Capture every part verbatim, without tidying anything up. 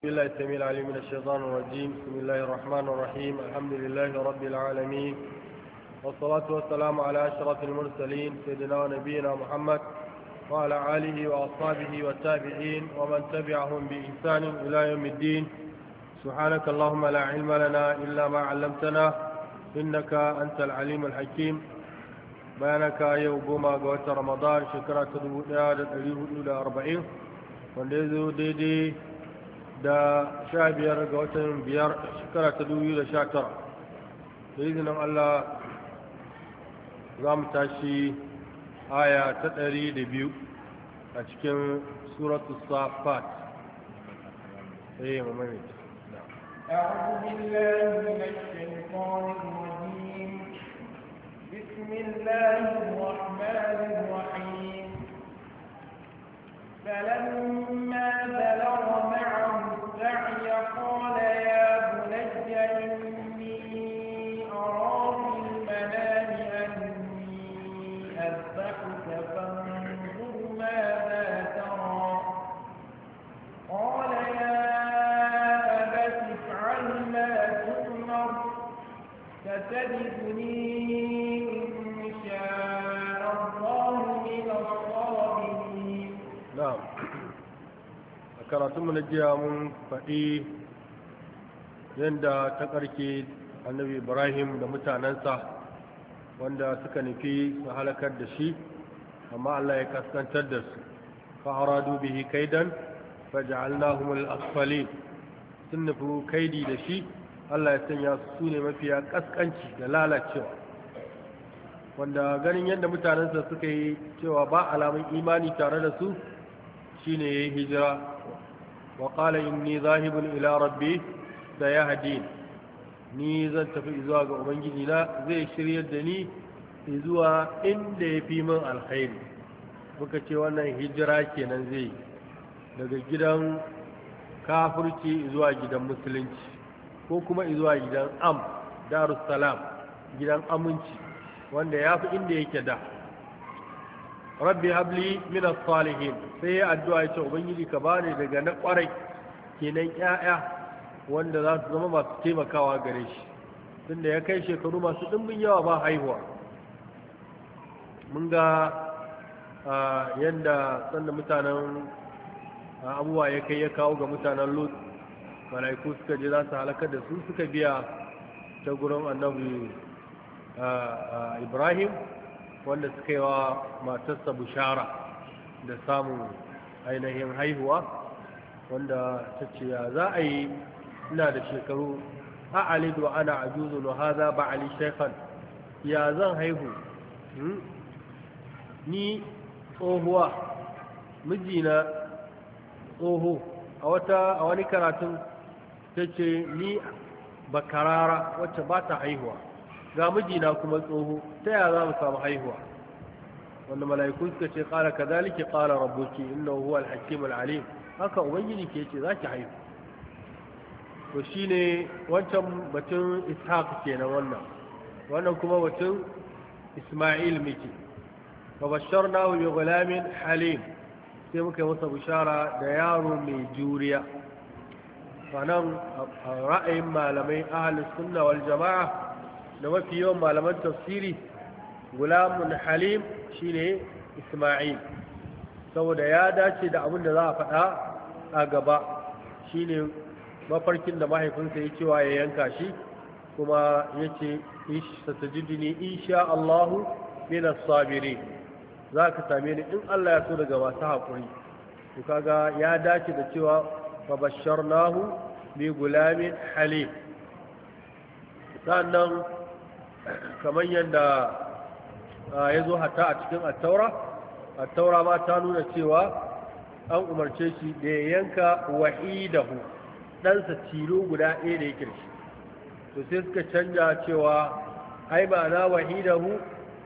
بالله السميع العليم من الشيطان الرجيم. بسم الله الرحمن الرحيم. الحمد لله رب العالمين، والصلاة والسلام على أشرف المرسلين سيدنا ونبينا محمد وعلى آله وأصحابه والتابعين ومن تبعهم بإحسان إلى يوم الدين. سبحانك اللهم لا علم لنا إلا ما علمتنا إنك أنت العليم الحكيم. بيانك يوم قوة رمضان شكرا تدبونا للأليه إلى أربعين وندزو ديدي da sha biyar ga watan biyar shekara ta dubu da sha tara da izinin Allah za mu tashi aya ta ɗari da biyu a cikin suratu safat. ايه مميز. أعوذ بالله من الشيطان الرجيم. بسم الله الرحمن الرحيم. فلما بلغ معه السعي قال يا بني إني أرى في المنام أني أذبحك فانظر ماذا ترى. قال يا أبت افعل ما تؤمر ستجدني إن شاء الله من الصابرين. نعم. karatunmu na jiya mun faɗi yadda ta ƙarke annabi ibrahim da mutanensa wanda suka nufi su halakar da shi, amma allah ya kaskantar da su fa'aradu bihi kaidan faja'alnahum al-asfalin. sun nufi kaidi da shi, allah ya sanya su ne mafiya kaskanci da lalacewa, wanda ganin yadda mutanensa suka yi cewa ba alamun imani tare da su shine yayi hijira. wa qala inni zahibun ila rabbi sayahdin, ni zan tafi zuwa ga ubangiji na zai shiryar da ni zuwa inda yafi min alkhairi. muka ce wannan hijira kenan zai daga gidan kafirci zuwa gidan musulunci, ko kuma zuwa gidan am darussalam, gidan aminci wanda yafi inda yake da. rabbi habli min as-salihin, sai ya addu'a ya ce ubangiji ka bani daga na kwarai, kenan ƴaƴa wanda za su zama masu taimakawa gare shi, tunda ya kai shekaru masu dimbin yawa ba haihuwa. mun ga yadda sanda mutanen abubuwa ya kai ya kawo ga mutanen Lut, malaiku suka je za su halakar da su, suka biya ta gurin annabi Ibrahim wanda suka yi wa matarsa bishara da samun ainihin haihuwa, wanda ta ce ya za a yi ina da shekaru a alidu ana ajuzu na haza ba ali shekhan, ya zan haihu ni tsohuwa, mijina tsoho. a wata a wani karatun ta ce ni bakarara wacce ba ta haihuwa, ga mijina kuma tsoho, ta yaya za mu samu haihuwa? wanda mala'iku suka ce qala kadhalika qala rabbuki innahu huwal hakimul alim, haka ubangiji ke ce zaki haihu. to shine wancan batun ishaq kenan, wannan wannan kuma batun isma'il miki. fa basharnahu bi ghulamin halim, sai muka yi masa bishara da yaro mai juriya. sanan ra'ayin malamai ahlus sunna wal jama'a da mafi yawan malaman tafsiri, gulamun halim shine Isma'il, saboda ya dace da abin da za a faɗa a gaba. shine mafarkin da mahaifinsa ya cewa ya yanka shi, kuma ya ce satajiduni insha Allahu min as-sabirin, za ka same ni in Allah ya so daga masu haƙuri. to kaga ya dace da cewa fa basharnahu bi gulamin halim. sannan kamar yadda ya zo hata a cikin attaura, attaura ma ta nuna cewa an umarce shi da ya yanka wahidahu, ɗansa tilo guda ɗaya da ya kirshi. to sai suka canja cewa ai ma'ana wahidahu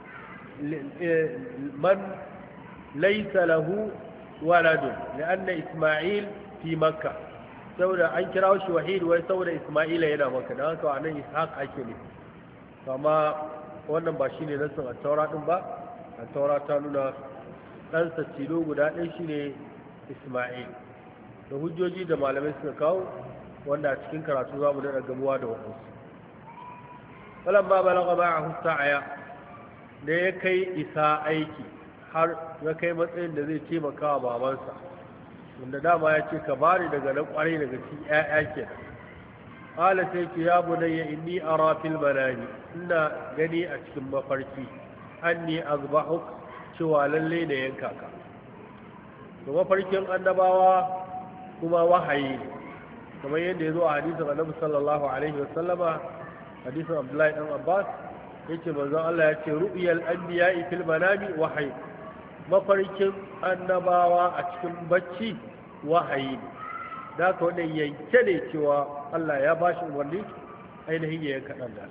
man laisa lahu waladun li'anna isma'il fi makka, saboda an kira shi wahid wai saboda isma'ila yana makka, don haka anan ishaq ake ne. amma wannan ba shine nasin at-taura din ba. at-taura ta nuna ɗansa tilo guda ɗaya shine isma'il. da hujjoji da malamai suka kawo wanda a cikin karatu za mu daɗa gamuwa da waɗansu falon ba balaga ba a husta'aya da ya kai isa aiki har ya kai matsayin da zai taimaka wa babansa wanda dama ya ce ka bari daga na kwarai daga cikin ƴaƴa ke qala sai ce ya bunayya inni ara fil manami ina gani a cikin mafarki anni azbahuk cewa lalle ne yanka ka to mafarkin annabawa kuma wahayi kamar yadda ya zo a hadisin annabi sallallahu alaihi wasallama hadisin abdullahi dan abbas yace manzon Allah ya ce ru'yal anbiya'i fil manami wahayi mafarkin annabawa a cikin bacci wahayi ne da ka wannan yanke ne cewa Allah ya ba shi umarni ainihin ya yanka ɗan da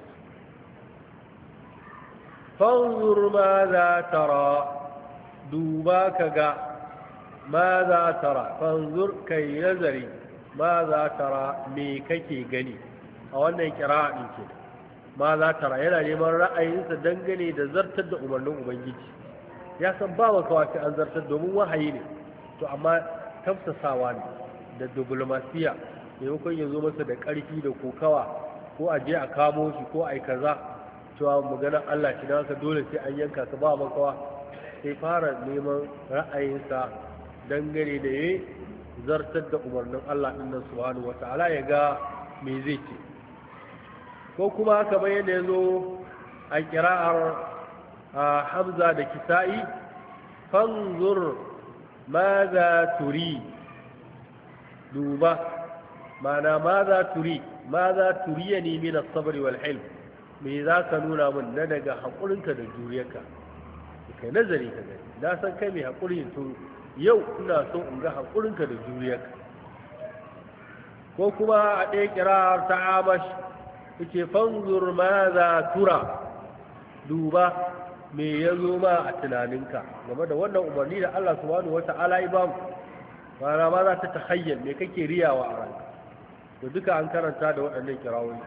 fanzur ma za tara duba ka ga ma za tara fanzur kai nazari ma za tara me kake gani a wannan kira'a ɗin ke ma za tara yana neman ra'ayinsa dangane da zartar da umarnin ubangiji ya san ba wa kawai an zartar domin wahayi ne to amma tafsasawa ne da diplomasiya maimakon ya zo masa da ƙarfi da kokawa ko a je a kamo shi ko a yi kaza cewa maganar Allah shi haka dole sai an yanka ka ba makawa sai fara neman ra'ayinsa dangane da ya zartar da umarnin Allah ɗin nan subhanahu wata'ala ya ga me zai ce ko kuma kamar yadda ya zo a kira'ar Hamza da Kisa'i fanzur ma za turi duba mana ma za turi ma za turiya ne min as-sabr wal hilm me za ka nuna min na daga haƙurinka da juriyarka kai nazari ka gani na san kai mai haƙuri to yau ina so in ga haƙurinka da juriyarka ko kuma a ɗaya kirar ta Amash yake fanzur ma za tura duba me ya zo ma a tunaninka game da wannan umarni da Allah subhanahu wata'ala ya ba mu rana ma za ta tahayyal me kake riyawa a ranka to duka an karanta da waɗannan kirawoyi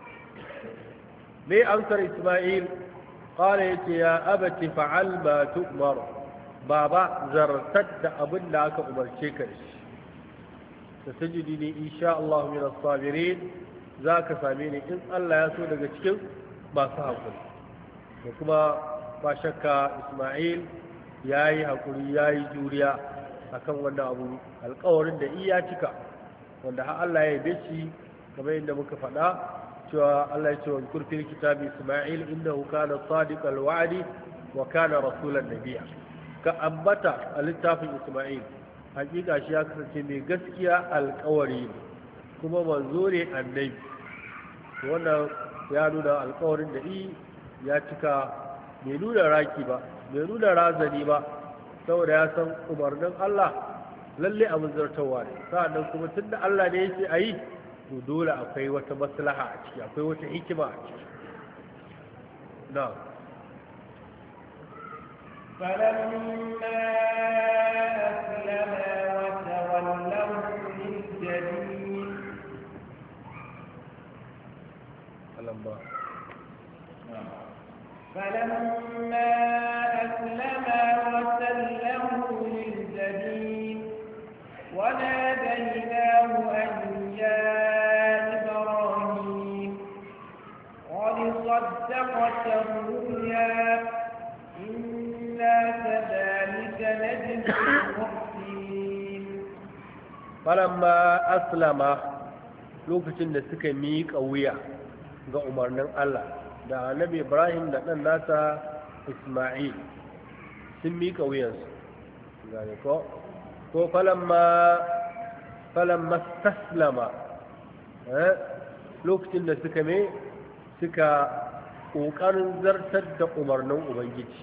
me amsar Isma'il qala yace ya abati fa'al ma tu'mar baba zartar da abin da aka umarce ka da shi satajidini insha Allah min as-sabirin zaka same ni in Allah ya so daga cikin masu hakuri da kuma ba shakka Isma'il ya yi haƙuri ya yi juriya a kan wannan abu alƙawarin da iya cika wanda har Allah ya yabe shi kamar yadda muka faɗa cewa Allah ya ce wa kurfin kitabi Isma'il innahu kana sadiqal wa'di wa kana rasulan nabiyya ka ambata a littafin Isma'il hakika shi ya kasance mai gaskiya alƙawari kuma manzo ne annabi wannan ya nuna alƙawarin da ya cika bai nuna raki ba bai nuna razani ba saboda ya san umarnin Allah lalle abin zartawa ne sa'annan kuma tunda Allah ne yake a yi to dole akwai wata maslaha a ciki akwai wata hikima a ciki na فلما أسلما وتولوا للجبين فلما فلما أسلما وسلموا للجبين وناديناه أن يا إبراهيم قد صدقت الرؤيا إنا كذلك نجزي المحسنين فلما أسلم lokacin da suka miƙa wuya ga umarnin Allah da annabi Ibrahim da ɗan nasa Isma'il sun miƙa wuyansu gane ko ko falamma falamma taslama eh lokacin da suka me suka ƙoƙarin zartar da umarnin Ubangiji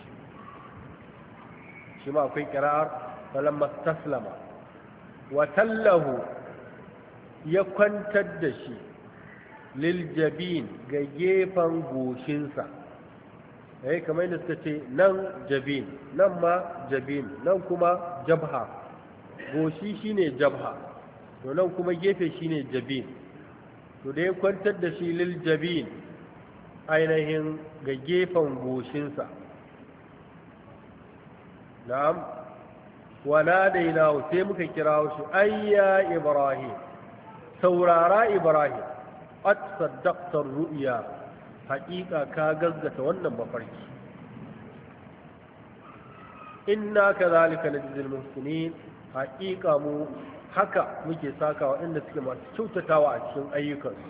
shi ma akwai kira'ar falamma taslama wa tallahu ya kwantar da shi liljabin ga gefen goshinsa eh kamar yadda suka ce nan jabin nan ma jabin nan kuma jabha goshi shine jabha to nan kuma gefe shine jabin to da ya kwantar da shi liljabin ainihin ga gefen goshinsa na'am wa nadainahu sai muka kirawo shi ayya ibrahim saurara ibrahim qad saddaqta ru'ya haqiqa ka gaskata wannan mafarki inna kadhalika najzil muhsinin haqiqa mu haka muke sakawa inda suke masu kyautatawa a cikin ayyukansu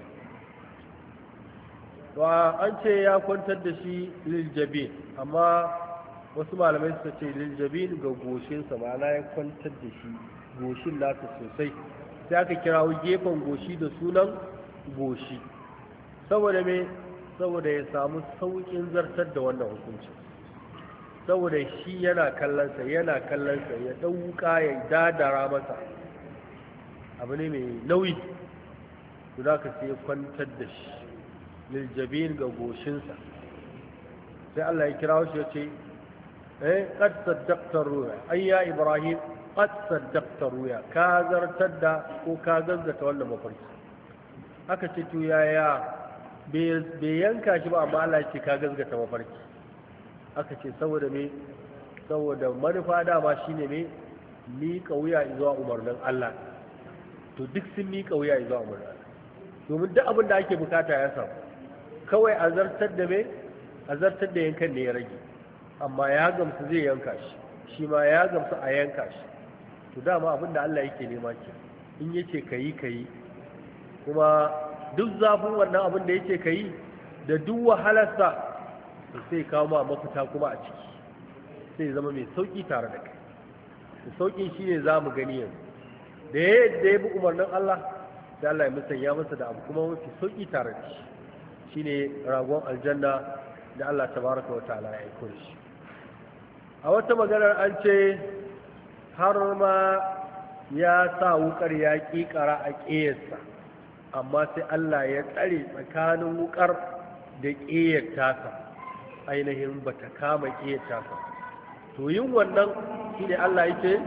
wa an ce ya kwantar da shi liljabin amma wasu malamai suka ce liljabin ga goshinsa ma'ana ya kwantar da shi goshin nasa sosai sai aka kirawo gefen goshi da sunan goshi saboda me saboda ya samu saukin zartar da wannan hukunci saboda shi yana kallonsa yana kallonsa ya ɗauka ya dadara masa abu ne mai nauyi to za ka sai kwantar da shi liljabin ga goshinsa sai Allah ya kira shi ya ce eh qad saddaqta ruya ayya ibrahim qad saddaqta ruya ka zartar da ko ka gazzata wannan mafarki aka ce to yaya bai yanka shi ba amma Allah ya ce ka gazzata mafarki aka ce saboda me saboda manufa dama shine me miƙa wuya zuwa umarnin Allah to duk sun miƙa wuya zuwa umarnin Allah domin duk abin da ake bukata ya samu kawai a zartar da me a zartar da yankan ne ya rage amma ya gamsu zai yanka shi shi ma ya gamsu a yanka shi to dama abin da Allah yake nema ke in yace kayi kayi kuma duk zafin wannan abin da yake kayi da duk wahalarsa to sai kawo ma mafita kuma a ciki sai zama mai sauki tare da kai da saukin shine za mu gani yanzu da yadda ya bi umarnin Allah sai Allah ya musanya masa da abu kuma mafi sauki tare da shi shine ragon aljanna da Allah tabaraka wa ta'ala ya aiko shi a wata maganar an ce har ma ya sa wukar ya kikara a ƙiyarsa amma sai Allah ya tsare tsakanin wukar da ƙiyar tasa ainihin bata kama ƙiyar tasa to yin wannan shine Allah yake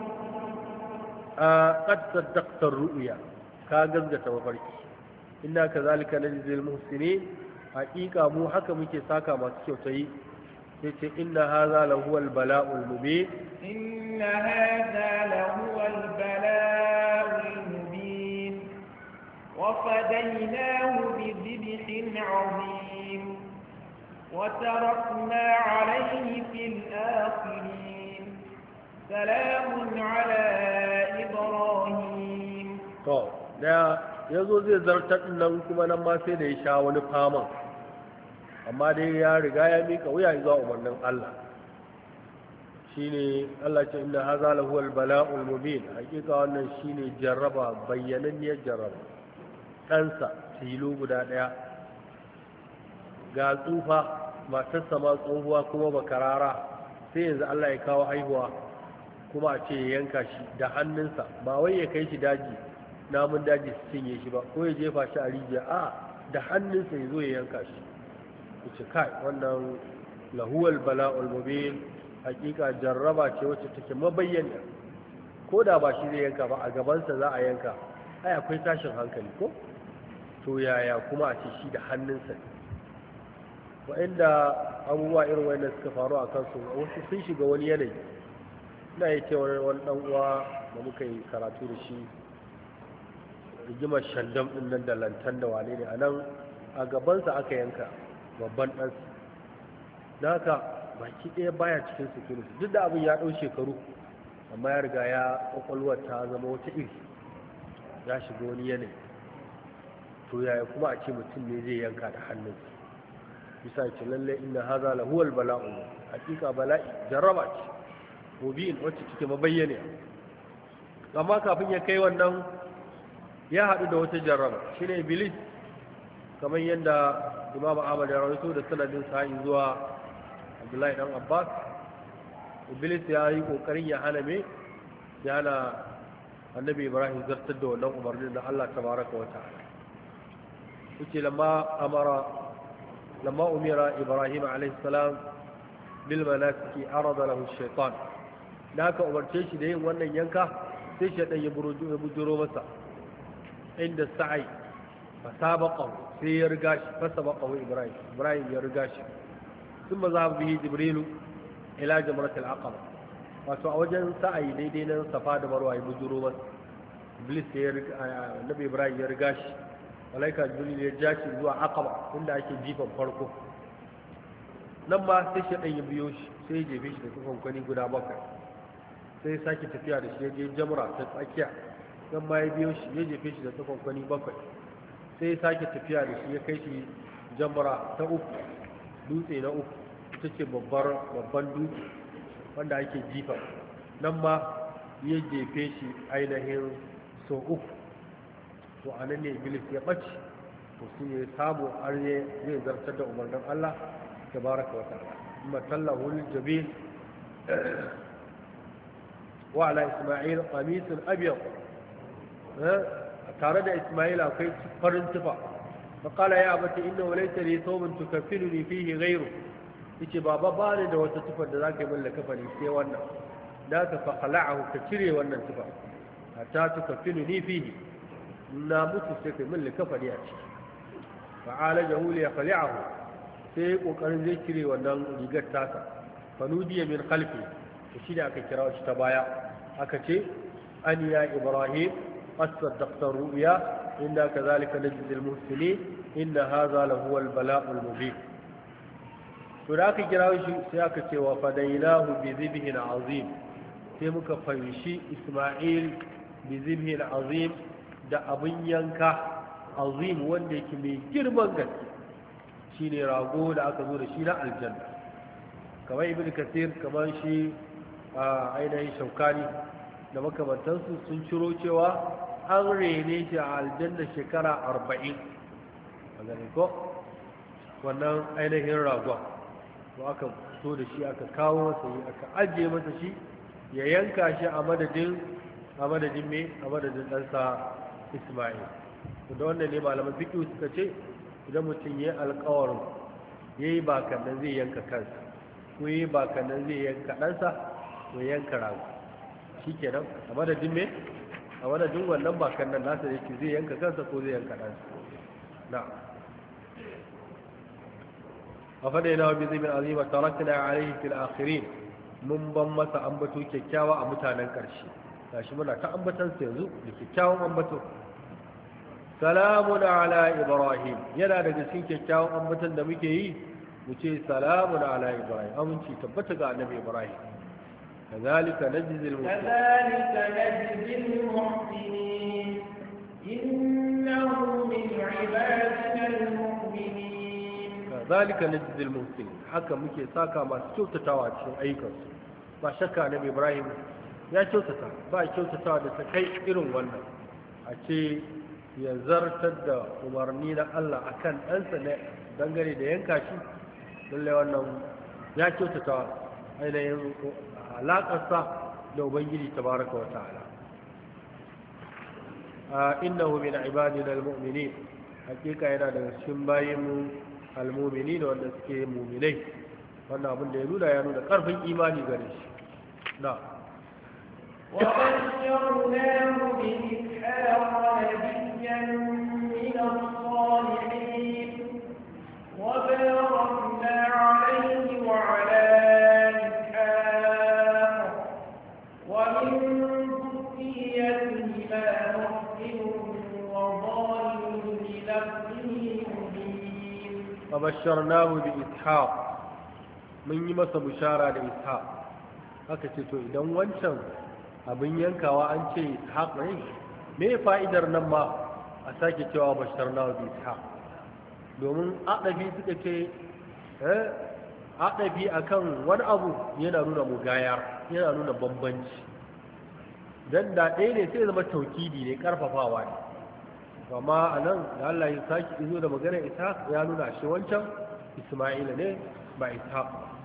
a qad saddaqta ru'ya ka gaskata mafarki inna kazalika najzil muhsinin haqiqa mu haka muke saka masu kyautayi yace inna hadha lahu al-bala'ul mubin inna hadha lahu al-bala'ul mubin wa fadaynahu bi dhibhin 'azim wa tarakna 'alayhi fil akhirin salamun 'ala ibrahim to da ya zo zai zartar nan kuma nan ma sai da ya sha wani faman amma dai ya riga ya mika wuya zuwa umarnin Allah shine Allah ce inna hadha lahu al-bala'ul mubin hakika wannan shine jarraba bayyananniyar jarraba ɗansa tilo guda ɗaya ga tsufa matarsa ma tsohuwa kuma bakarara sai yanzu Allah ya kawo haihuwa kuma a ce ya yanka shi da hannunsa ba wai ya kai shi daji namun daji su cinye shi ba ko ya jefa shi a rijiya a da hannunsa ya zo ya yanka shi ce kai wannan lahuwal bala'ul mubin hakika jarraba ce wacce take mabayyana ko da ba shi zai yanka ba a gabansa za a yanka ai akwai tashin hankali ko to yaya kuma a ce shi da hannunsa wa'inda abubuwa irin wannan suka faru a kansu wasu sun shiga wani yanayi ina yi cewa wani dan uwa da muka yi karatu da shi rigimar shandam din nan da lantan da wane ne a nan a gabansa aka yanka babban ɗansa da haka baki ɗaya baya cikin security duk da abin ya ɗau shekaru amma ya riga ya ƙwaƙwalwar ta zama wata iri ya shiga wani yanayi to yaya kuma a ce mutum ne zai yanka da hannunsa bisa ce lalle inna haza la huwal bala'u hakika bala'i jarraba ce mubin wacce take mabayyane amma kafin ya kai wannan ya haɗu da wata jarraba shine iblis kamar yadda Imam Ahmad ya rawaito da sanadin sa'i zuwa Abdullahi dan Abbas iblis ya yi kokarin ya hana me ya hana annabi Ibrahim zartar da wannan umarnin da Allah tabaraka wa ta'ala yace lamma amara lamma umira Ibrahim alayhi salam bil manasiki arada lahu ash-shaytan da aka umarce shi da yin wannan yanka sai shaytan ya bujuro masa inda sa'i fasabaqahu sai ya riga shi fasabaqahu Ibrahim Ibrahim ya riga shi ثم ذهب به جبريل إلى جمرة العقبة wato a wajen sa'ayi daidai na safa da marwa ya bujuro masa iblis ya riga annabi ibrahim ya riga shi malaika jibril ya ja shi zuwa aqaba inda ake jifan farko nan ma sai shi dan ya biyo shi sai ya jefe shi da tsufan kwani guda bakwai sai ya sake tafiya da shi ya je jamra ta tsakiya nan ma ya biyo shi ya jefe shi da tsufan kwani bakwai sai ya sake tafiya da shi ya kai shi jamra ta uku dutse na uku ita ce babbar babban dutse wanda ake jifa nan ma ya jefe shi ainihin so uku to a nan ne iblis ya ɓace to shi ne samu arye zai zartar da umarnin Allah ta baraka wa ta'ala kuma tallahu lil jabil wa ala isma'il qamisun abyad tare da isma'il akwai farin tufa فقال يا أبتي إنه ليس لي ثوب تكفلني فيه غيره yace baba ba ni da wata tufar da zaka yi min lakafani sai wannan da ka fa khala'ahu ka cire wannan tufa hatta tukaffilu ni fihi na mutu sai kai min lakafani a ciki fa alajahu li khali'ahu sai kokarin zai cire wannan rigar tasa fa nudiya min khalfi to shi da aka kira shi ta baya aka ce an ya ibrahim as-saddaqta ru'ya inna kadhalika najzi al-muhsinin inna hadha lahu al-bala'u al-mubin to da aka kira shi sai aka ce wa fadainahu bi zibhin azim sai muka fanshi Isma'il bi zibhin azim da abin yanka azim wanda yake mai girman gaske shine rago da aka zo da shi na aljanna kamar ibn kathir kamar shi a ainihin shaukani da makamantansu sun ciro cewa an rene shi a aljanna shekara arba'in a gani ko wannan ainihin ragon to aka fito da shi aka kawo masa yi aka ajiye masa shi ya yanka shi a madadin a madadin me a madadin ɗansa Isma'il to da wannan ne malaman fiqh suka ce idan mutum yayi alƙawarin yayi bakannan zai yanka kansa ko yayi bakannan zai yanka ɗansa to yanka rago shikenan a madadin me a madadin wannan bakannan nasa yake zai yanka kansa ko zai yanka ɗansa na'am وفديناه بذنب عظيم وتركنا عليه في الآخرين mun ban masa ambato kyakkyawa a mutanen ƙarshe gashi muna ta ambatan sa yanzu da kyakkyawan ambato salamun ala ibrahim yana daga cikin kyakkyawan ambatan da muke yi mu ce salamun ala ibrahim aminci tabbata ga annabi ibrahim kazalika najzi al-muhsinin kazalika najzi al-muhsinin innahu min ibadina al-mu'minin zalika najzil muhsin haka muke saka masu kyautatawa cikin ayyukansu ba shakka nabi ibrahim ya kyautata ba kyautatawa da ta kai irin wannan a ce ya zartar da umarni na Allah akan ɗansa ne dangane da yanka shi lallai wannan ya kyautata ainihin alaƙarsa da ubangiji tabaraka wa ta'ala innahu min ibadina almu'minin hakika yana daga cikin bayinmu almumini da wanda suke muminai wannan abin da ya nuna ya nuna karfin imani gare shi na وَبَشَّرْنَاهُ بِإِسْحَاقَ نَبِيًّا مِنَ الصَّالِحِينَ وَبَارَكْنَا عَلَيْهِ وَعَلَى إِسْحَاقَ وَمِن ذُرِّيَّتِهِمَا مُحْسِنٌ وَظَالِمٌ لِنَفْسِهِ فبشرناه بإسحاق mun yi masa bishara da ishaq aka ce to idan wancan abin yankawa an ce ishaq ne me fa'idar nan ma a sake cewa basharnahu bi ishaq domin adabi suka ce eh adabi akan wani abu yana nuna mugayar yana nuna bambanci dan da ɗaya ne sai zama taukidi ne karfafawa ne amma a nan da Allah ya saki izo da magana ishaq ya nuna shi wancan isma'ila ne ba ishaq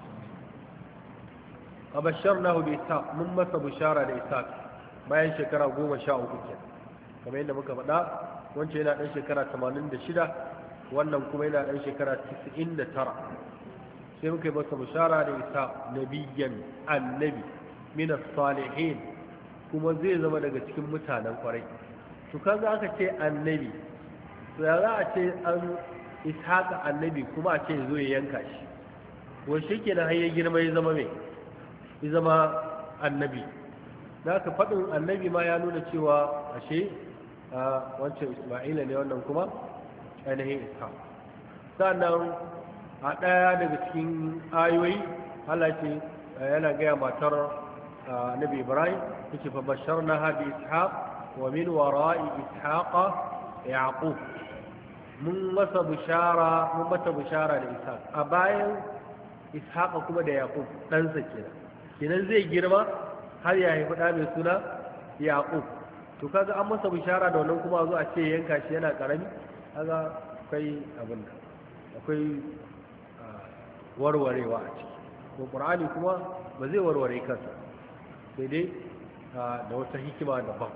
a basharnahu bi ishaq mun masa bishara da ishaq bayan shekara goma sha uku ke kamar yadda muka faɗa wancan yana ɗan shekara tamanin da shida wannan kuma yana ɗan shekara tisa'in da tara sai muka yi masa bishara da ishaq nabiyyan annabi min as-salihin kuma zai zama daga cikin mutanen kwarai to kaga aka ce annabi to ya za a ce an ishaqa annabi kuma a ce zo ya yanka shi wa shikenan har ya girma ya zama mai ya zama annabi da ka faɗin annabi ma ya nuna cewa ashe wancan isma'ila ne wannan kuma ainihin ishaq sannan a ɗaya daga cikin ayoyi Allah ce yana gaya matar annabi ibrahim yake fa basharnaha bi ishaq wa min wara'i ishaqa yaqub mun masa bishara mun mata bishara da ishaq a bayan ishaq kuma da yaqub ɗansa kenan kenan zai girma har ya haifi ɗa mai suna yaqub to kaga an masa bishara da wannan kuma zo a ce yanka shi yana karami kaga akwai abin da akwai warwarewa a ciki ko qur'ani kuma ba zai warware kansa sai dai da wata hikima daban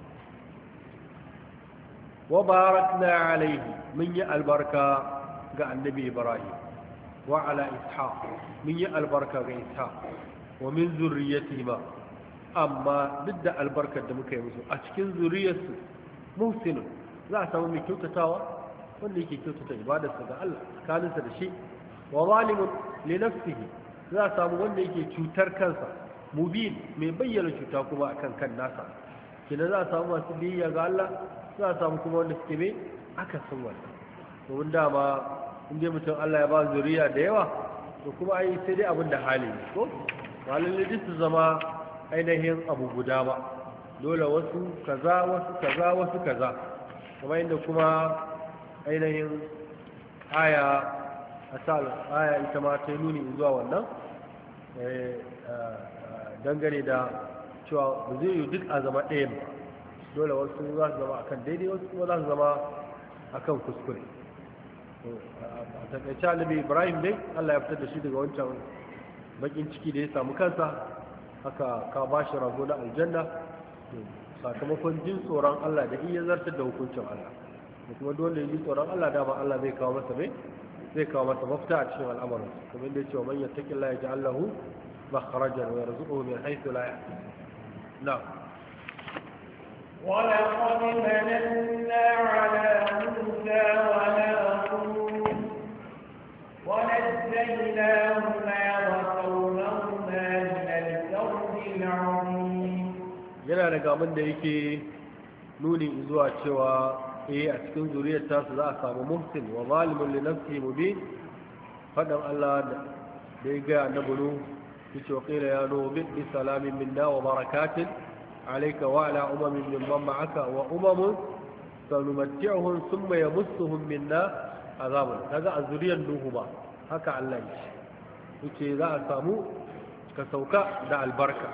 wa barakna alaihi mun yi albarka ga annabi ibrahim wa ala ishaq mun yi albarka ga ishaq wa min zurriyyatihi ma amma duk da albarkar da muka yi musu a cikin zuriyarsu muhsinun za a samu mai kyautatawa wanda yake kyautata ibadarsa ga Allah tsakaninsa da shi wa zalimun li nafsihi za a samu wanda yake cutar kansa mubin mai bayyana cuta kuma akan kan nasa kina za a samu masu biyayya ga Allah za a samu kuma wanda suke mai aka san wannan domin dama in dai mutum Allah ya ba zuriya da yawa to kuma ai sai dai abin da hali ne ko ba lalle duk su zama ainihin abu guda ba dole wasu kaza wasu kaza wasu kaza kuma inda kuma ainihin aya asal aya ita ma ta nuni zuwa wannan dangane da cewa ba zai yi duk a zama ɗayan ba dole wasu za su zama akan daidai wasu kuma za su zama akan kuskure a takaice alibi ibrahim dai Allah ya fitar da shi daga wancan bakin ciki da ya samu kansa haka ka ba shi rago na aljanna sakamakon jin tsoron Allah da iya zartar da hukuncin Allah da kuma dole yi tsoron Allah dama Allah zai kawo masa mai zai kawo masa mafita a cikin al'amarin kuma inda ya ce wa man yattaqilla yaj'al lahu makhrajan wa yarzuquhu min haythu la yahtasib na'am ولقد مننا على موسى وهارون ونجيناهما وقومهما من الكرب العظيم yana daga abin da yake nuni zuwa cewa eh a cikin zuriyar tasu za a samu muhsin wa zalimun li nafsihi mubin fadan Allah da ya ga annabi nu yace wa qila ya nu bi salamin minna wa barakatin alayka wa ala umamin mimman ma'aka wa umamun sanumatti'uhum thumma yamassuhum minna azabun kaga a zuriyar nuhu ba haka Allah yace za a samu ka sauka da albarka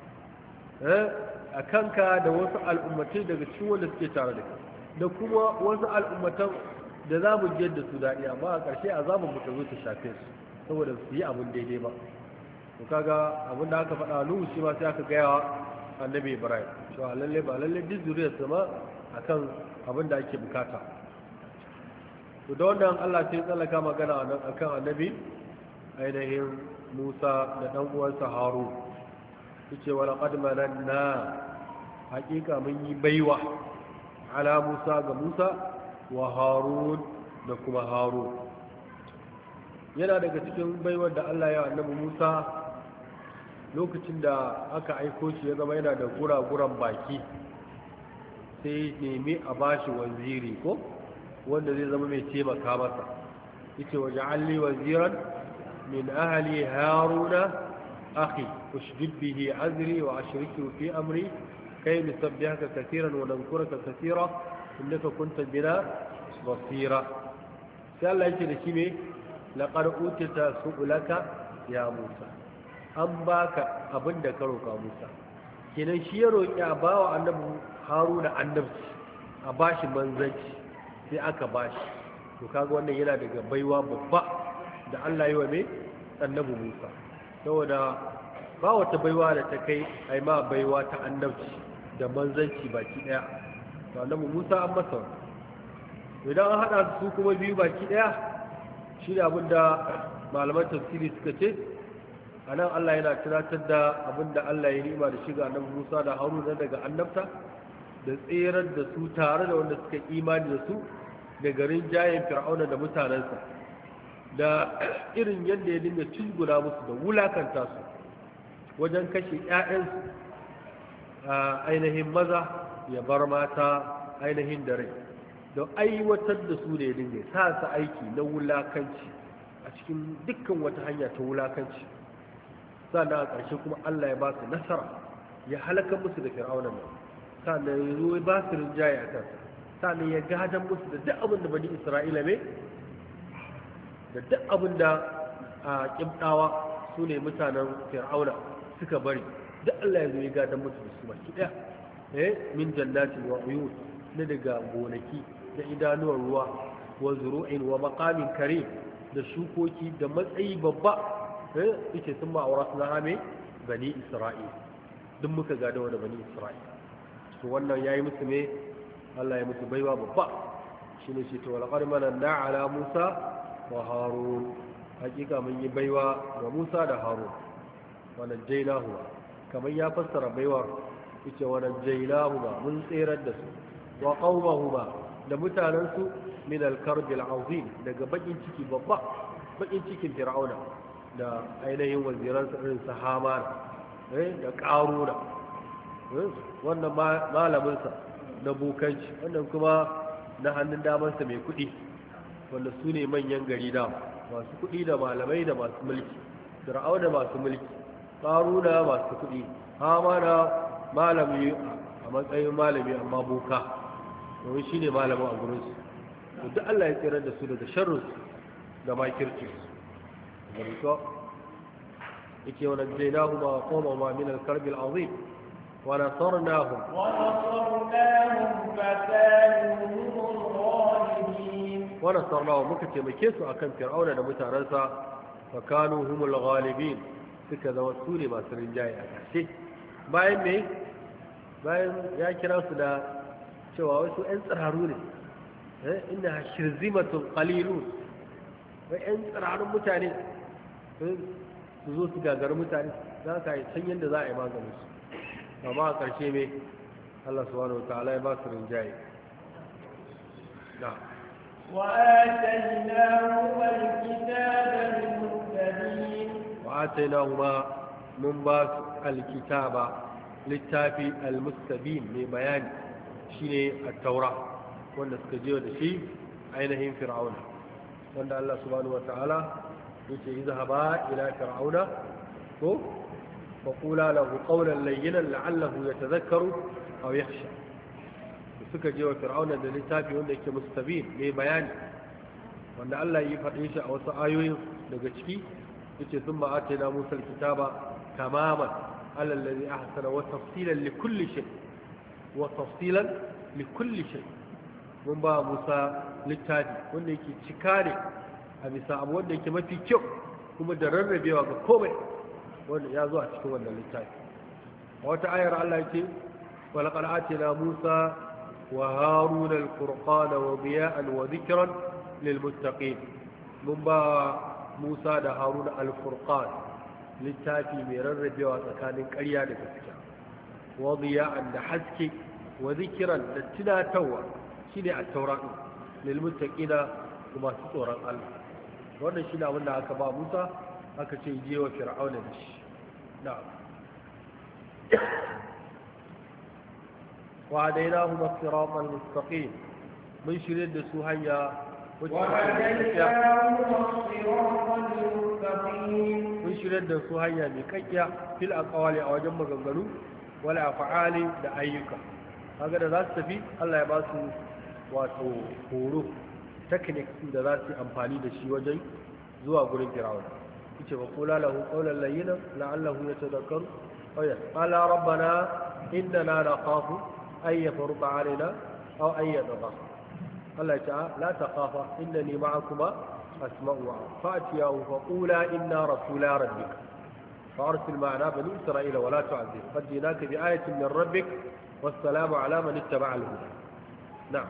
eh a kanka da wasu al'ummatai daga cikin wanda suke tare da kai da kuma wasu al'ummatan da za mu jiyar da su daɗi amma a ƙarshe azabin mu ta zo ta shafe su saboda su yi abin daidai ba to kaga abin da aka faɗa nuhu shi ma sai aka gaya wa annabi ibrahim cewa lalle ba lalle duk zuriyar su ma akan abin da ake bukata to da wannan Allah sai tsallaka magana akan annabi ainihin Musa da dan uwansa Harun yace wa laqad mananna haƙiƙa mun yi baiwa ala Musa ga Musa wa Harun da kuma Harun yana daga cikin baiwar da Allah ya annabi Musa lokacin da aka aiko shi ya zama yana da gura-guran baki sai nemi a bashi waziri ko wanda zai zama mai taimaka masa yace waj'alni waziran min ahli haruna akhi ushdid bihi azri wa ashriku fi amri kay nusabbihaka katiran wa nadhkuraka katira innaka kunta bina basira sai Allah yake da shi me laqad utita su'ulaka ya Musa an baka abinda ka roka Musa kenan shi ya roki a bawa annabi Haruna annabci a bashi manzanci sai aka bashi to kaga wannan yana daga baiwa babba da Allah yi wa mai annabi Musa saboda ba wata baiwa da ta kai ai ma baiwa ta annabci da manzanci baki daya to annabi Musa an masa idan an hada su kuma biyu baki daya shi da abinda malaman tafsiri suka ce anan Allah yana tunatar da abinda Allah ya nima da shiga annabi Musa da Haruna daga annabta da tserar da su tare da wanda suka imani da su da garin jayin fir'auna da mutanensa da irin yadda ya dinga cizguna musu da wulakanta su wajen kashe ƴaƴansu a ainihin maza ya bar mata ainihin da rai don aiwatar da su da ya dinga sa su aiki na wulakanci a cikin dukkan wata hanya ta wulakanci sannan a ƙarshe kuma Allah ya ba su nasara ya halaka musu da fir'aunan nan sannan ya zo ya ba su rinjaye a kan sannan ya gadan musu da duk abin da bani Isra'ila ne da duk abin da a kibdawa su ne mutanen fir'auna suka bari duk Allah ya zo ya gadan musu da su baki daya eh min jannatin wa uyun na daga gonaki da idanuwar ruwa wa zuru'in wa maqamin karim da shukoki da matsayi babba eh yace sun ma aurasna hame bani Isra'il duk muka gada da bani Isra'il to wannan yayi musu me Allah ya musu baiwa babba shine shi to laqad mananna ala Musa wa Harun hakika mun yi baiwa ga Musa da Harun wannan jainahu kamar ya fassara baiwar yace wannan jainahu mun tsirar da su wa qaumahuma da mutanansu min al-karb al-azim daga bakin ciki babba bakin cikin fir'auna da ainihin waziransa irin su Haman eh da Qaruna wannan malamin sa na bukanci wannan kuma na hannun damansa mai kuɗi wanda su ne manyan gari da masu kuɗi da malamai da masu mulki fir'auna masu mulki Qaruna masu kuɗi Hamana malami a matsayin malami amma boka domin shi ne malamin a gurinsu duk Allah ya tsirar da su daga sharrinsu da makirci da rito yake wani jainahu ma koma ma min alkarbil azim wa nasarnahum wa nasarnahum fatanihum ghalibin wa nasarnahum muka taimake su akan fir'auna da mutanansa fa kanu humul ghalibin suka zama su ne masu rinjaye a ƙarshe bayan me bayan ya kira su da cewa wasu 'yan tsiraru ne inna shirzimatun qalilun wai 'yan tsirarun mutane su zo su gagari mutane za ka yi san yadda za a yi maganin su amma a ƙarshe mai Allah subhanahu wa ta'ala ya ba su rinjaye na وآتيناهما الكتاب المستبين وآتيناهما من باس الكتاب littafi al-mustabin mai bayani shine at-taura wanda suka je da shi ainihin fir'auna wanda Allah subhanahu wataala yace izhaba ila fir'auna ko fa qula lahu qawlan layyinan la'allahu yatadhakkaru aw yakhsha suka je wa fir'auna da littafi wanda yake mustabin mai bayani wanda Allah ya faɗe shi a wasu ayoyin daga ciki yace thumma atayna musa al-kitaba tamaman على الذي أحسن وتفصيلا لكل شيء وتفصيلا لكل شيء من با موسى littafi wanda yake cika ne a bisa abu wanda yake mafi kyau kuma da rarrabewa ga komai wanda ya zo a cikin wannan littafi a wata ayar Allah yake wa laqad atina Musa wa Haruna al-furqana wa diya'an wa dhikran lil muttaqin mun ba Musa da Haruna al-furqan littafi mai rarrabewa tsakanin ƙarya da gaskiya wadiya'an da haske wa zikiran da tunatarwa shine at-taura lil muttaqina kuma su tsoron Allah wannan shine abin da aka ba Musa aka ce je wa fir'auna da shi na'am wa hadainahu as-siratal mustaqim mun shirye da su hanya mun shirya da su hanya mai kakkiya fil aqwali a wajen maganganu wala af'ali da ayyuka kaga da za su tafi Allah ya ba su wato horo technique da za su amfani da shi wajen zuwa gurin Fir'aun yace wa qula lahu qawlan layyinan la'allahu yatadhakkaru aw ya qala rabbana innana nakhafu ay yafruqa alaina aw ay yadgha Allah ya ce la taqafa innani ma'akuma asma'u wa fa'tiyahu faqula inna rasula rabbika fa'arsil ma'ana bani isra'ila wa la tu'adhib qad jinaka bi ayatin min rabbik wassalamu ala man ittaba'a al-huda na'am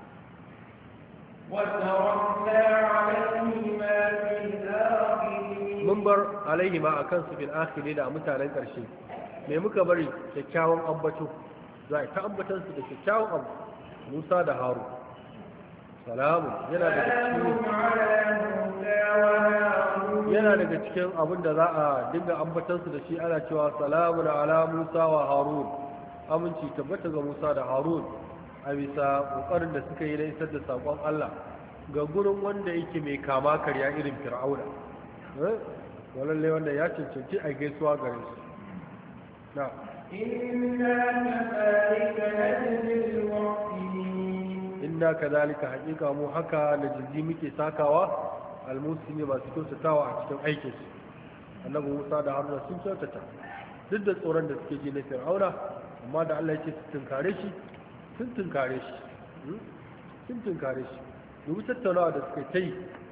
وتركنا عليهما في الآخرين mun bar alaihima akan su fil akhirin da mutanen karshe me muka bari kyakkyawan ambato za ta ambatan su da kyakkyawan abu Musa da Harun salamu yana da سلام على موسى وهارون yana daga cikin abin da za a dinga ambatansu da shi ana cewa salamun ala Musa wa Harun aminci tabbata ga Musa da Harun a bisa kokarin da suka yi na isar da sakon Allah ga gurin wanda yake mai kama karya irin Fir'auna walalle wanda ya cancanci a gaisuwa gare su na inna kadhalika haqiqa mu haka da jizi muke sakawa almuslimin masu kyautatawa a cikin aikin su annabi Musa da Haruna sun kyautata duk da tsoron da suke ji na Fir'auna amma da Allah ya ce su tunkare shi sun tunkare shi sun tunkare shi duk tattaunawa da suka ta yi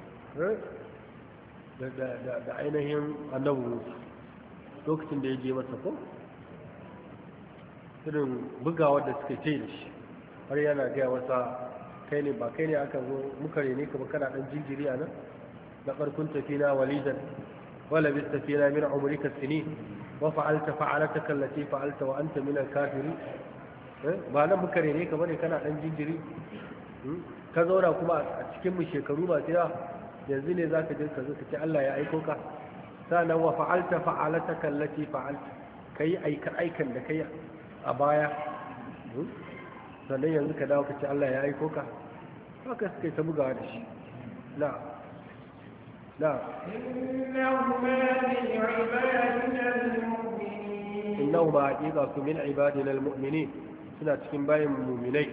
da ainihin annabi Musa lokacin da ya je masa ko irin bugawar da suka ta yi da shi har yana gaya masa kai ne ba kai ne aka zo muka rene ka ba kana dan jinjiri a nan na farkon tafina walidan wala bis tafina min umrika sinin wa fa'alta fa'alataka allati fa'alta wa anta min al-kafirin ba nan muka rene ka bane kana dan jinjiri ka zauna kuma a cikin mu shekaru ba sai yanzu ne zaka je ka zo ka ce Allah ya aiko ka sanan wa fa'alta fa'alataka allati fa'alta kai aika aikan da kai a baya sannan yanzu ka dawo ka ce Allah ya aiko ka haka suka yi ta bugawa da shi na na innahu ma haƙiƙa su min ibadina al-mu'minin suna cikin bayan mu'minai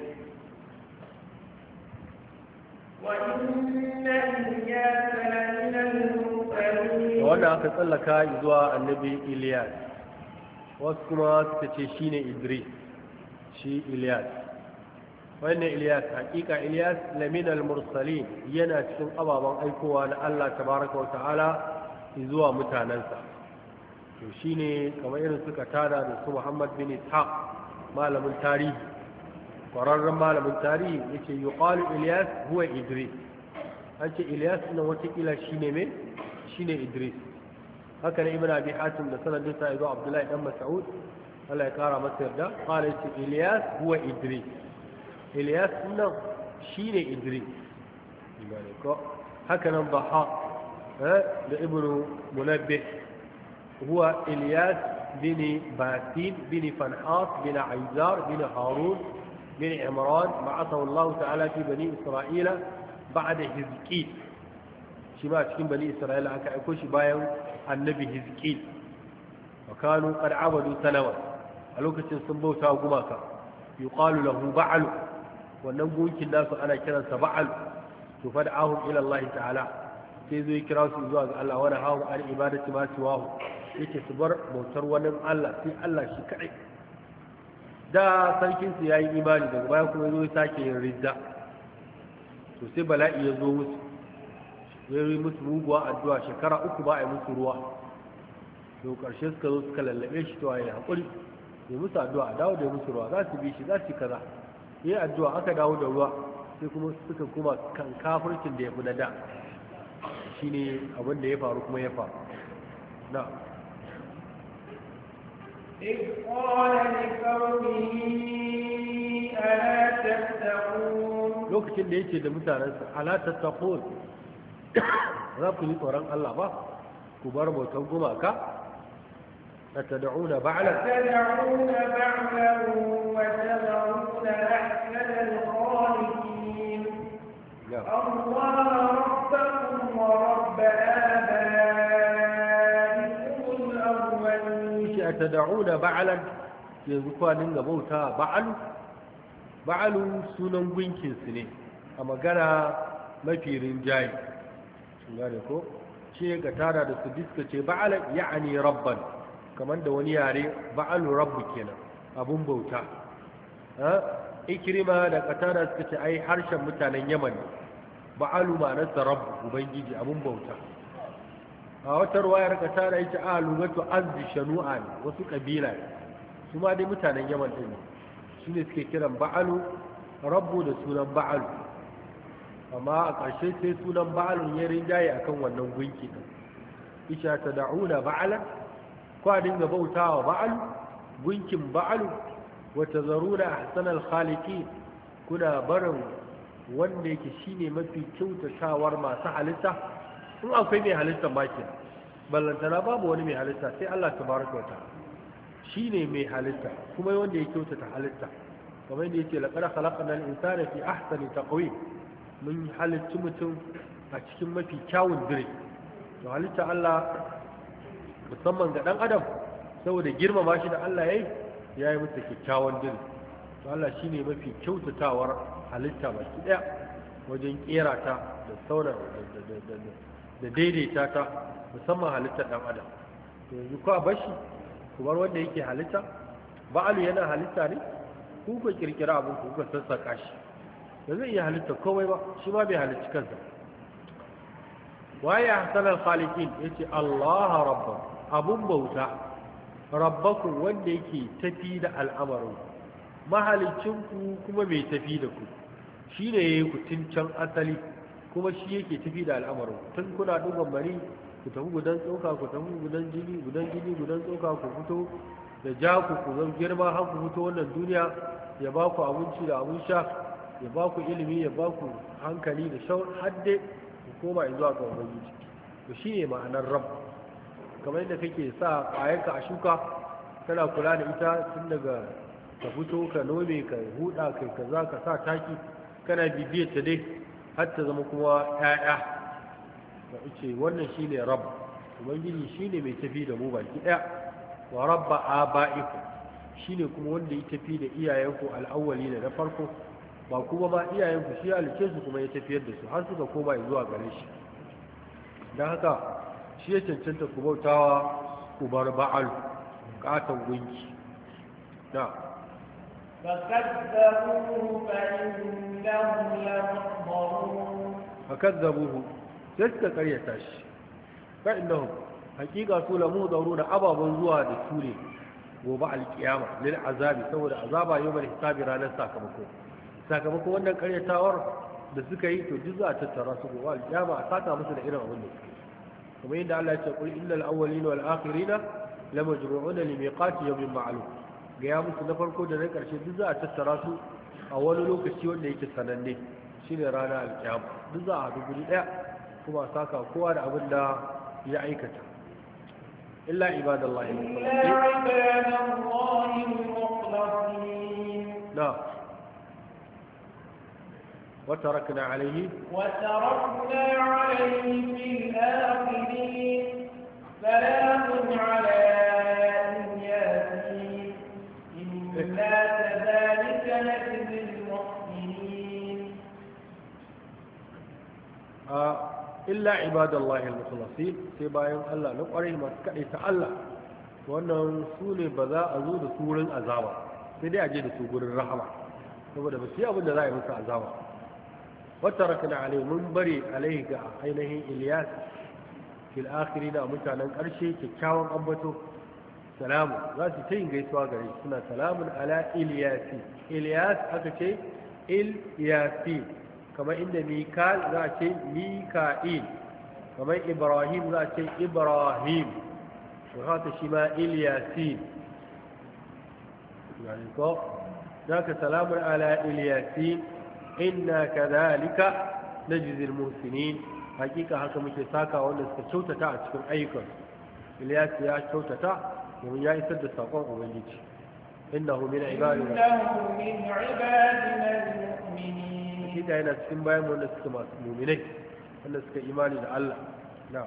wannan aka tsallaka zuwa annabi Iliyas wasu kuma suka ce shine Idris shi Iliyas wannan Iliyas hakika Iliyas lamin al-mursalin yana cikin ababen aikowa na Allah tabaraka wa ta'ala zuwa mutanansa to shine kamar irin suka tada da su Muhammad bin Ishaq malamin tarihi kwararren malamin tarihi yace yuqalu Iliyas huwa Idris an ce Iliyas nan wata kila shine me shine Idris haka ne ibn abi hatim da sanadin sa izo Abdullahi dan Mas'ud Allah ya kara masa yarda qala yace Iliyas huwa Idris Iliyas nan shine Idris imani ko haka nan Baha da ibn Munabbih huwa Iliyas bin Batin bin Fanhas bin Aizar bin Harun bin Imran ba'athahu Allah ta'ala fi bani Isra'ila ba'da Hizqil shi ma cikin bani Isra'ila aka aiko shi bayan annabi Hizqil wa kanu qad abadu sanawa a lokacin sun bauta gumaka yuqalu lahu ba'al wannan gunkin nasu ana kiransa ba'al to fa da'ahum ila Allah ta'ala sai zo kira su zuwa ga Allah wani hawo an ibadati ma siwahu yake su bar bautar wani Allah sai Allah shi kadai da sarkin su yayi imani daga baya kuma zo sake yin ridda to sai bala'i ya zo musu ya yi musu muguwa addu'a shekara uku ba a yi musu ruwa to karshe suka zo suka lallabe shi to ayi hakuri ya musu addu'a a dawo da musu ruwa za su bi shi za su kaza yi addu'a aka dawo da ruwa sai kuma suka kuma kan kafircin da ya fi na da shi ne abin da ya faru kuma ya faru na lokacin da yake da mutanensa ala tattaqun za ku yi tsoron Allah ba ku bar bautan gumaka أتدعون بعلا أتدعون بعلا وتذرون أحسن الخالقين الله ربكم ورب آبائكم الأولين أتدعون بعلا يذكر لنا موتا بعل بعل سنن وينكن سنين أما قال ما في رنجاي قال لكم شيء قتارة السديسكة بعلا يعني ربا kamar da wani yare ba'alu rabbu kenan abun bauta ha ikrima da qatada suka ce ai harshen mutanen yaman ba'alu ma'anarsa rabbu ubangiji abun bauta a wata ruwayar qatada yace a lugatu azzi shanu'a ne wasu kabila su ma dai mutanen yaman din ne shine suke kiran ba'alu rabbu da sunan ba'alu amma a ƙarshe sai sunan ba'alun ya rinjaye akan wannan gunki din isha tad'una ba'alan kwa dinga bautawa ba'al gunkin ba'al wa tazaruna ahsanal khaliqin kuna barin wanda yake shine mafi kyautatawar masu halitta in akwai mai halitta ba ke ballantana babu wani mai halitta sai Allah tabaraka wa ta'ala shine mai halitta kuma wanda ya kyautata halitta kamar yadda yake laqad khalaqnal insana fi ahsani taqwim mun halitta mutum a cikin mafi kyawun dire to halitta Allah musamman ga dan adam saboda girmama shi da Allah yayi yayi masa kyakkyawan dire to Allah shine mafi kyautatawar halitta baki daya wajen kera ta da sauran da daidaita ta musamman halittar dan adam to yanzu ko a bashi kuma wanda yake halitta ba'alu yana halitta ne ku ka kirkira abin ku ka sassaka shi ba zai iya halitta komai ba shi ma bai halicci kansa waye ahsanal khaliqin yace Allah rabba abun bauta rabbakum wanda yake tafi da al'amarin mahalicin ku kuma mai tafi da ku shine yayi ku tun can asali kuma shi yake tafi da al'amarin tun kuna dugan mari ku tafi gudan tsoka ku tafi gudan jini gudan jini gudan tsoka ku fito da ja ku ku zan girma har ku fito wannan duniya ya ba ku abinci da abin sha ya ba ku ilimi ya ba ku hankali da shawar hadde ku koma zuwa ga ubangiji to shi ne ma'anar rab kamar yadda kake sa ƙwayarka a shuka kana kula da ita tun daga ka fito ka nome ka huda kai kaza ka sa taki kana bibiyar ta dai har ta zama kuma ƴaƴa da ce wannan shine rabb ubangiji shine mai tafi da mu baki ɗaya wa rabba aba'iku shine kuma wanda ya tafi da iyayenku al'awwali na farko ba kuma ma iyayenku shi halice su kuma ya tafiyar da su har suka koma zuwa gare shi don haka shi ya cancanta ku bautawa ku bar ba'al katon gunki na فكذبوه فإنهم لمحضرون فكذبوه sai suka karyata shi fa'innahu hakika su lamu dauru da ababen zuwa da su ne gobe alkiyama lil azabi saboda azaba yau mai hisabi ranar sakamako sakamakon wannan karyatawar da suka yi to duk za a tattara su gobe alkiyama a saka musu da irin abin da suke kuma yadda Allah ya ce qul innal awwalina wal akhirina lamajmu'una li miqati yawmin ma'lum ga ya musu na farko da na karshe duk za a tattara su a wani lokaci wanda yake sananne shine ranar alkiyama duk za a haɗu guri ɗaya kuma saka kowa da abin da ya aikata illa ibadallahi na وتركنا عليه وتركنا عليه في الآخرين سلام على الياسين إنا كذلك نجزي المحسنين آه illa ibadallahi al-mukhlasin sai bayan Allah na kwarai masu kadai ta Allah wannan su ne ba za a zo da su wurin azaba sai dai a je da su gurin rahama saboda ba su yi abin da za a yi musu azaba wata rakana alai mun bari alai ga ainihin Ilyas fil akhiri da mutanen karshe kyakkyawan ambato salamu za su ta yin gaisuwa gare suna salamun ala Ilyasi Ilyas aka ce Ilyasi kamar inda mikal za a ce mika'il kamar ibrahim za a ce ibrahim to haka shi ma ilyasin yani ko zaka salamun ala ilyasin inna kadhalika najzi almuhsinin hakika haka muke saka wanda suka kyautata a cikin ayyukan ilyas ya kyautata domin ya isar da sakon ubangiji innahu min ibadina إنه من عبادنا المؤمنين hakika yana cikin bayan wanda suka masu muminai wanda suka imani da Allah na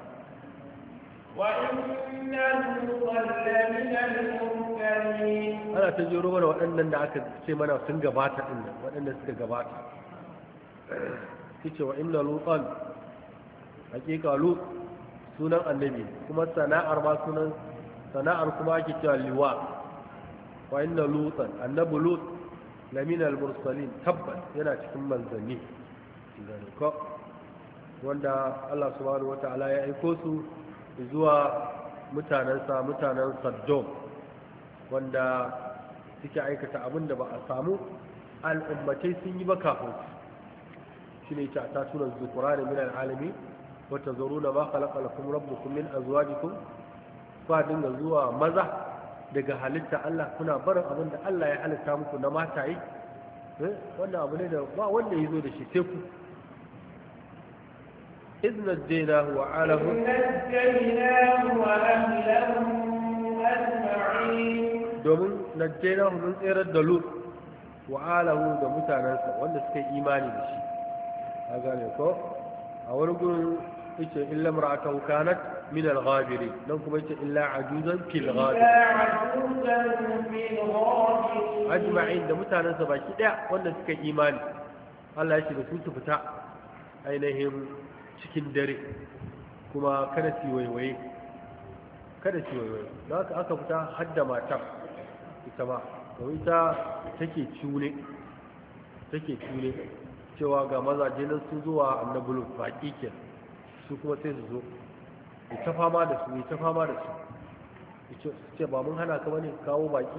وإن لوطا لمن المرسلين ana ta jero mana waɗannan da aka ce mana sun gabata ɗin nan waɗanda suka gabata su ce wa inna lutan hakika lut sunan annabi kuma sana'ar ma sunan sana'ar kuma ake cewa liwa wa inna lutan annabi lut lamin al-mursalin tabbas yana cikin manzanni ko wanda Allah subhanahu wata'ala ya aiko su zuwa mutanensa mutanen Saddom wanda suke aikata abin da ba a samu al'ummatai sun yi ba kafin shi ne ta tatunan zukura da min al'alami wata zaro na ba khalaqa lakum rabbukum min azwajikum fa dinga zuwa maza daga halitta Allah kuna barin abin da Allah ya halitta muku na mataye wannan abu ne da ba wanda ya zo da shi sai ku إذ نجيناه وآله نجيناه وأهله أجمعين domin najjaynahu mun tsirar da Lut wa alahu da mutanansa wanda suka yi imani da shi a gane ko a wani gurin yace illa mar'atahu kanat min al-ghabirin nan kuma yace illa ajuzan fil ghabirin ajma'in da mutanansa baki daya wanda suka yi imani Allah ya ce da su su fita ainihin cikin dare kuma kada su waiwaye kada su waiwaye da haka aka fita hadda matar ita ba domin ita take cune take cune cewa ga mazaje nan sun zuwa annabulu baki ke su kuma sai su zo ita fama da su ita fama da su ce ba mun hana ka bane kawo baki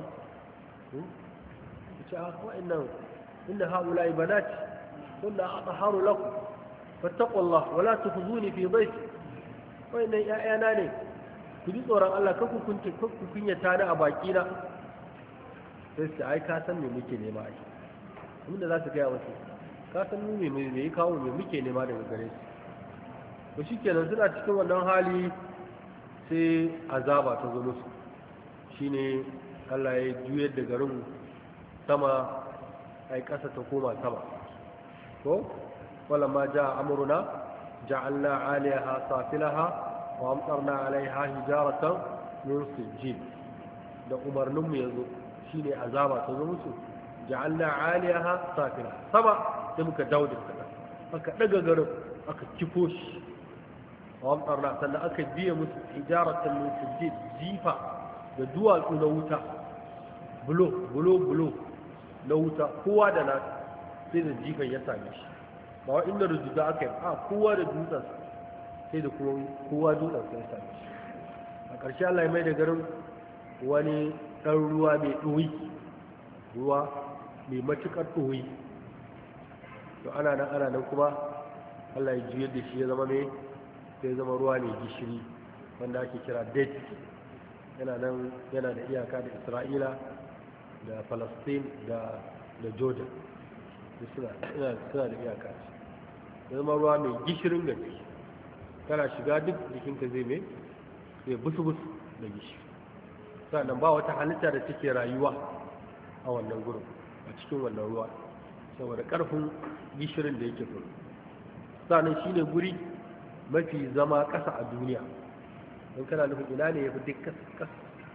ita a wa'annan inda haula ibanati kunna athaharu lakum fattaqullah wala tukhzuni fi dhayfi wa'annan ya'yana ne ku ji tsoron Allah ka ku kunce ku kunyata ni a baki na sai su ai ka san me muke nema ai abinda za su gaya wasu ka san mu me me yi kawo me muke nema daga gare su to shikenan suna cikin wannan hali sai azaba ta zo musu shine Allah ya juyar da garin sama ai kasa ta koma sama ko wala ma jaa amruna ja'alna 'aliyaha safilaha wa amtarna 'alayha hijaratan min sijjil da umarnin mu yazo shine azaba ta zo musu ja'alna 'aliyaha safila sama sai muka dawo da kasa aka daga garin aka kifo shi wa amtarna sannan aka biya musu hijaratan min sijjil jifa da duwatsu na wuta bulo bulo bulo na wuta kowa da na sai da jifan ya same shi ba wa inda rujuta aka yi a kowa da dutsen sai da kowa dutsen sai ya same shi a ƙarshe Allah ya mai da garin wani ɗan ruwa mai ɗoyi ruwa mai matuƙar ɗoyi to ana nan ana nan kuma Allah ya juyar da shi ya zama mai sai zama ruwa mai gishiri wanda ake kira dead yana nan yana da iyaka da Isra'ila da Palestine da da Jordan suna suna da iyaka ya zama ruwa mai gishirin gaske kana shiga duk jikinka zai mai sai busu busu da gishiri sannan ba wata halitta da take rayuwa a wannan gurin a cikin wannan ruwa saboda karfin gishirin da yake gurin sannan shine guri mafi zama ƙasa a duniya don kana nufin ina ne ya fi duk ƙasa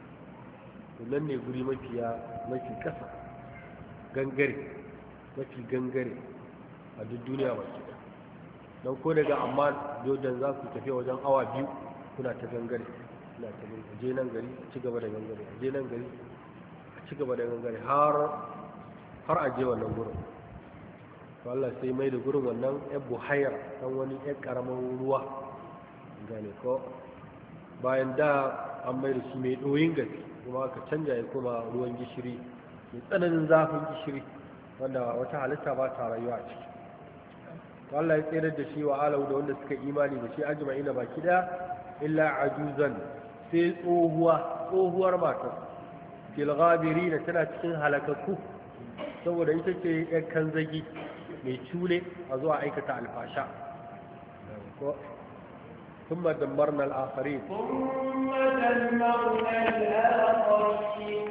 nan ne guri mafi mafi ƙasa gangare mafi gangare a duk duniya baki da don ko daga amma jordan za ku tafiya wajen awa biyu kuna ta gangare kuna ta gangare je nan gari a ci gaba da gangare a je nan gari a ci gaba da gangare har har a je wannan gurin to Allah sai mai da gurin wannan yan buhaira dan wani yan karamin ruwa gane ko bayan da an mai da shi mai doyin gaske kuma aka canja ya koma ruwan gishiri mai tsananin zafin gishiri wanda wata halitta ba ta rayuwa a ciki to Allah ya tsere da shi wa alau da wanda suka imani da shi ajma'ina baki daya illa ajuzan sai tsohuwa tsohuwar matar fil ghabirin tana cikin halakakku saboda ita ce yan kanzagi mai cule a zuwa aikata alfasha ثم دمرنا الآخرين ثم دمرنا الآخرين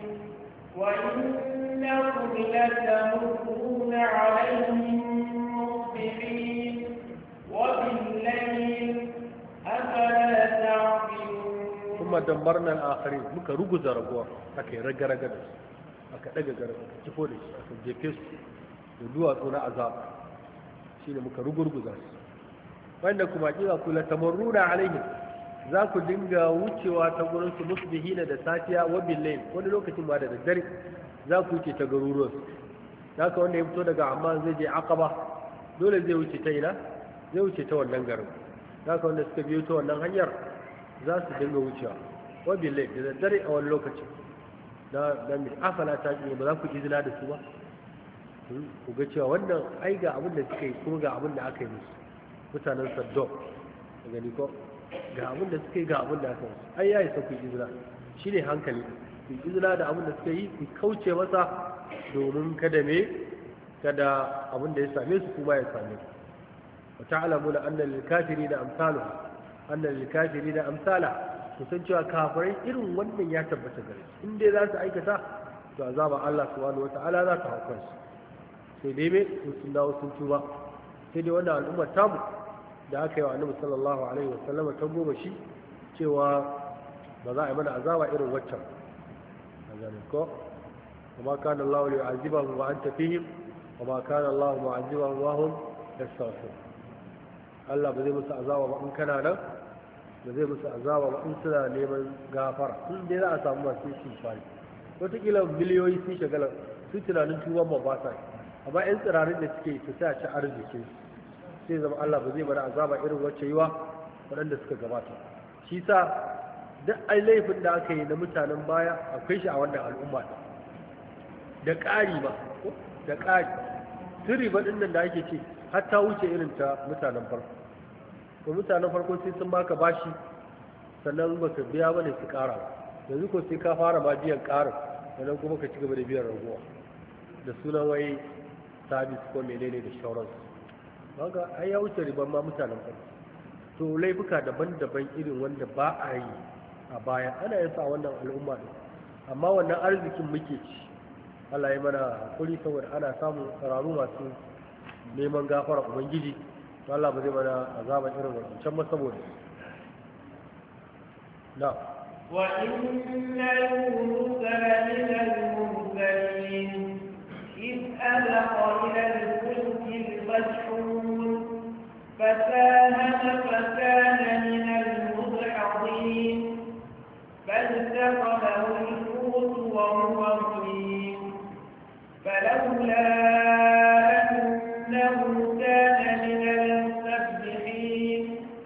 وإنكم لتمرون عليهم مصبحين وبالليل أفلا تعقلون ثم دمرنا الآخرين muka ruguza raguwa aka yi raga-raga da su aka daga gara aka kifo da shi aka jefe su da duwatsu na azab shi ne muka rugurguza su wanda kuma kira kula tamarruna alaihim za ku dinga wucewa ta gurin su musbihina da safiya wa billayl wani lokacin ma da daddare za ku wuce ta garuruwan su haka wanda ya fito daga amma zai je aqaba dole zai wuce ta ina zai wuce ta wannan garin haka wanda suka biyo ta wannan hanyar za su dinga wucewa wa billayl da daddare a wani lokacin da dan bi afala ta ji ba za ku izina da su ba ku ga cewa wannan ai ga abin da suka yi kuma ga abin da aka yi musu mutanen saddam da gani ko ga abin da suka yi ga abin da aka yi ai ya isa ku izina shi ne hankali ku izina da abin da suka yi ku kauce masa domin kada me kada abin da ya same su kuma ya same wa ta'lamuna anna lil kafirina amsaluha anna lil kafirina amsala to san cewa kafirai irin wannan ya tabbata gare su in dai za su aikata to azaba Allah subhanahu wata'ala za ta hauka su sai dai me sun dawo sun tuba sai dai wannan al'ummar tamu da aka yi wa annabi sallallahu alaihi wasallam ta goma shi cewa ba za a yi mana azaba irin waccan azabin ko kuma kana Allah yu'azibahum wa anta fihim وما كان الله معذبهم وهم يستغفرون Allah ba zai musu azaba ba in kana nan ba zai musu azaba ba in suna neman gafara in dai za a samu masu shi fari wataƙila miliyoyi sun shagala su tunanin tuban ba ba sa amma yan tsirarin da suke su sai a ci arziki sai zama Allah ba zai bada azaba irin wacce yiwa waɗanda suka gabata shi sa duk ai laifin da aka yi na mutanen baya akwai shi a wannan al'umma da ƙari ba da ƙari sun riba ɗin nan da ake ce har ta wuce irin ta mutanen farko ko mutanen farko sai sun baka bashi sannan ba ka biya ba ne su ƙara yanzu ko sai ka fara ma biyan ƙarin sannan kuma ka ci gaba da biyan raguwa da sunan wai sabis ko menene da shauransu haka ai ya wuce riban ma mutanen farko to laifuka daban-daban irin wanda ba a yi a baya ana yin sa wannan al'umma ne amma wannan arzikin muke ci Allah ya mana hakuri saboda ana samun tsararru masu neman gafara ubangiji to Allah ba zai mana azaban irin wancan ba saboda na wa inna yunusa lamina al-mursalin id abqa ila al-fulki al-mashhun fasahama fakana min al-mudhadhin فالتقمه الحوت وهو مليم فلولا أنه كان من المسبحين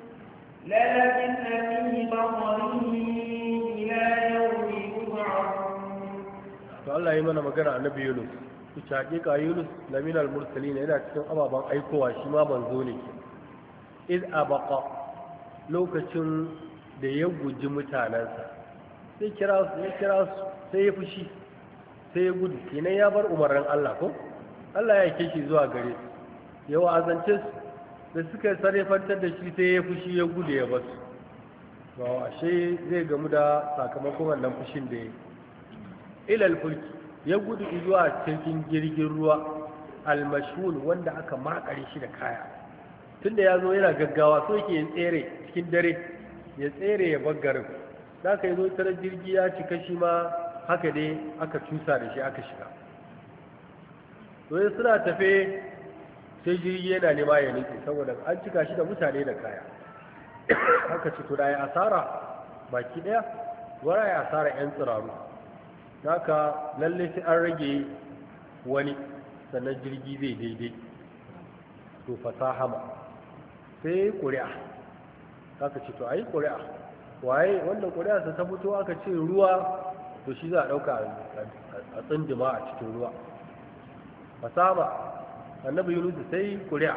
للبث في بطنه إلى يوم يبعثون. فالله يمنى مقرأ النبي يونس ita hakika Yunus lamin al-mursalin yana cikin ababan aikowa shi ma manzo ne iz abaqa lokacin da ya guji mutanansa sai kira su ya kira su sai ya fushi sai ya gudu kenan ya bar umarnin Allah ko Allah ya yake shi zuwa gare su ya wa'azance su da suka sarrafantar da shi sai ya fushi ya gudu ya basu to ashe zai gamu da sakamakon wannan fushin da ya ilal fulki ya gudu zuwa cikin jirgin ruwa almashhun wanda aka makare shi da kaya tunda ya zo yana gaggawa so yake ya tsere cikin dare ya tsere ya bar garin da aka yi zo tare jirgi ya cika shi ma haka dai aka cusa da shi aka shiga to ya suna tafe sai jirgi yana nema ya nutse saboda an cika shi da mutane da kaya haka ci to da ya asara baki daya wara ya asara yan tsiraru haka lalle sai an rage wani sannan jirgi zai daidai to fasahama sai ƙuri'a haka ci to ayi ƙuri'a waye wannan ƙuri'a sa ta fito aka ce ruwa to shi za a ɗauka a tsindima a cikin ruwa fasama annabi yunus sai ƙuri'a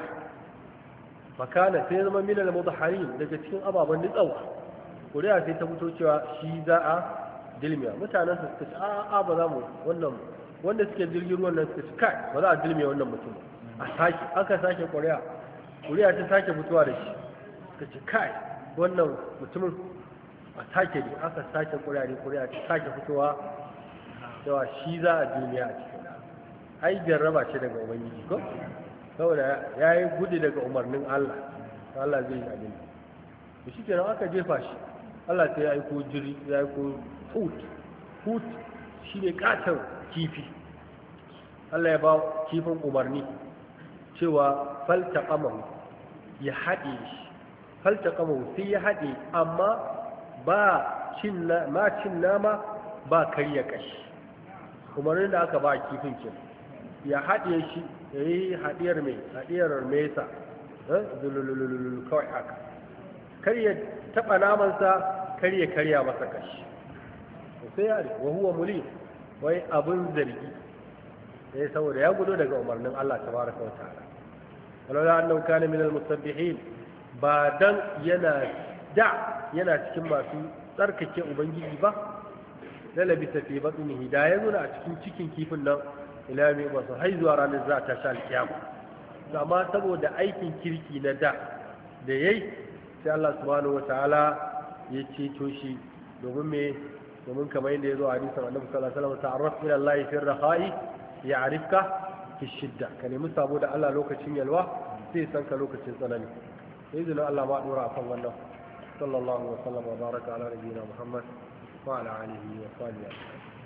makana sai zama minal mudahharin daga cikin ababen nitsawa ƙuri'a sai ta fito cewa shi za a dilmiya mutanen su suka ce a a ba za mu wannan wanda suke jirgin ruwan nan suka ce kai ba za a dilmiya wannan mutum a sake aka sake ƙuri'a ƙuri'a ta sake fitowa da shi suka ce kai wannan mutumin a sake ne aka sake ƙuri'a ne ƙuri'a ta sake fitowa cewa shi za a dilmiya a cikin ai jarraba ce daga ubangiji ko saboda ya yi gudu daga umarnin Allah Allah zai yi abin da shi kenan aka jefa shi Allah sai ya aiko jiri ya aiko hut hut shi ne katon kifi Allah ya ba kifin umarni cewa falta kamahu ya haɗe shi falta kamahu sai ya haɗe amma ba cin ma cin nama ba karya kashi umarnin da aka ba kifin kin ya haɗe shi ya yi haɗiyar mai haɗiyar mesa zululululu kawai haka kar ya taɓa namansa kar ya karya masa kashi sai ya ne wa huwa muli wai abin zargi sai saboda ya gudu daga umarnin Allah tabaraka wa ta'ala wala annahu kana min al-musabbihin ba dan yana da yana cikin masu tsarkake ubangiji ba lalabi tafi batnihi da ya zo a cikin cikin kifin nan ila mai ba su hai zuwa ranar za ta sha alkiyama amma saboda aikin kirki na da da yayi sai Allah subhanahu wataala ya ceto shi domin me domin kamar yadda ya zo a hadisin Annabi sallallahu alaihi wasallam ta'arraf ila Allah fi ar-rakha'i ya'rifka fi shidda ka nemi sabo da Allah lokacin yalwa sai san ka lokacin tsanani sai izinin Allah ma dora akan wannan sallallahu alaihi wa sallam wa baraka ala nabiyyina Muhammad wa ala alihi wa sahbihi